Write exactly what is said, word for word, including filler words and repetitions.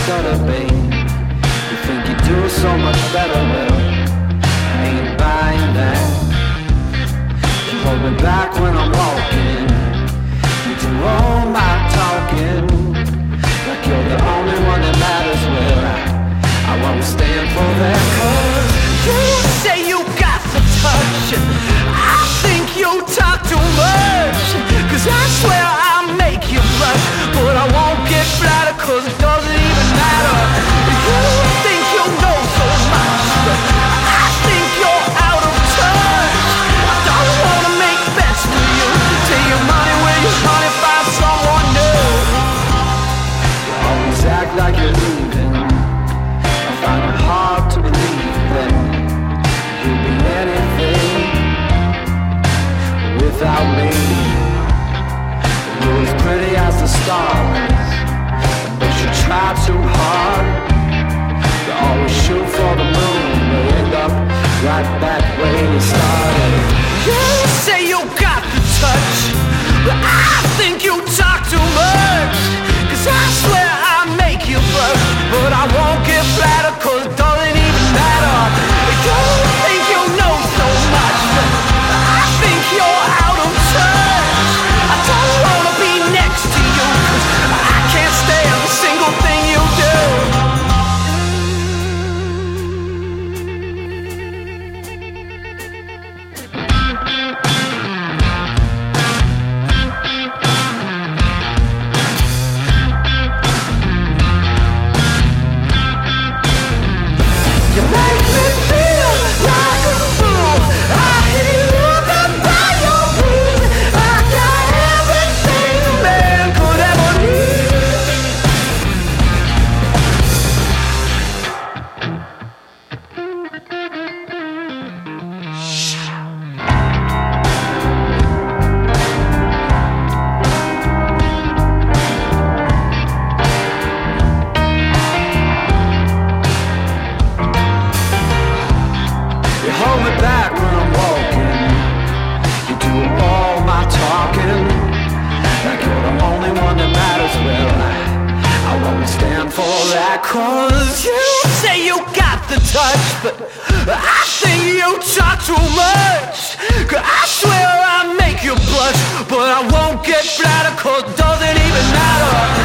gotta be. You think you do so much better, well, I ain't buying that. You hold me back when I'm walking. You do all my talking, like you're the only one that matters, well, I, I won't stand for that. Cause you say you got the touch, I think you talk too much. Cause I swear I'll make you blush, but I won't get flattered cause it doesn't even matter. You think you know so much, but I think you're out of touch. I don't wanna make bets with you. Take your money where your money, find someone new. You always act like you're leaving. I find it hard to believe that you'll be anything without me. You're as pretty as the stars, but you try too hard. You always shoot for the moon, but end up right back where you started. You say you got the touch, but I think you talk too much. Cause I swear I'll make you blush, but I won't get flattered cause it doesn't even matter. You think you know so much, but I think you're out of touch. I don't wanna be next to you, cause I can't stand a single thing you do. You make me feel like a fool. I hear you come by your room. I got everything a man could ever need. You hold me back when I'm walking. You do all my talking, like you're the only one that matters. Well, I, I won't stand for that. Cause you say you got the touch, but I think you talk too much. Cause I swear I'll make you blush, but I won't get flattered cause it doesn't even matter.